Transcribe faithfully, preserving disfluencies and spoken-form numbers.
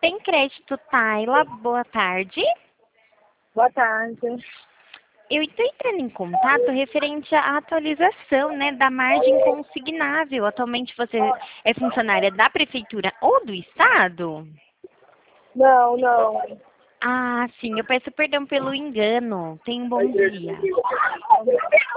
Tem Crédito Taila, boa tarde. Boa tarde. Eu estou entrando em contato referente à atualização, né, da margem consignável. Atualmente você é funcionária da Prefeitura ou do Estado? Não, não. Ah, sim, eu peço perdão pelo engano. Tenha um bom dia.